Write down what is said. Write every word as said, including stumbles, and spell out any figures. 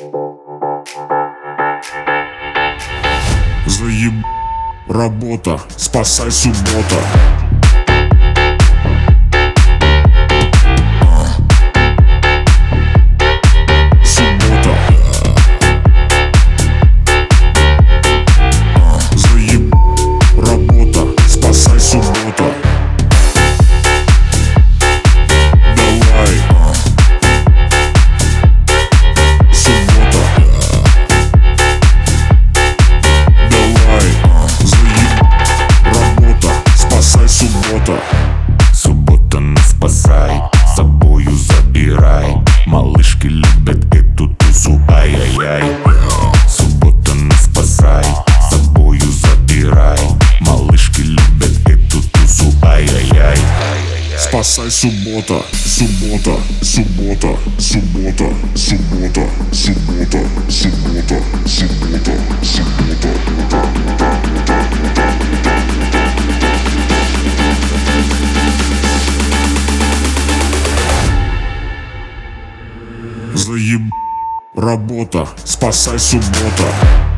Заеб... работа, спасай суббота. Суббота. Заеб... работа, спасай суббота. Давай. Суббота. Давай. Заеб... работа, спасай суббота. Суббота нас спасай, с собою забирай. Малышки любят эту тусу, ай-яй-яй. Суббота нас спасай, с собою забирай. Малышки любят эту тусу, ай-яй-яй. Спасай суббота, суббота, суббота, суббота, суббота, суббота, суббота, суббота, суббота. Заеб... работа, спасай суббота.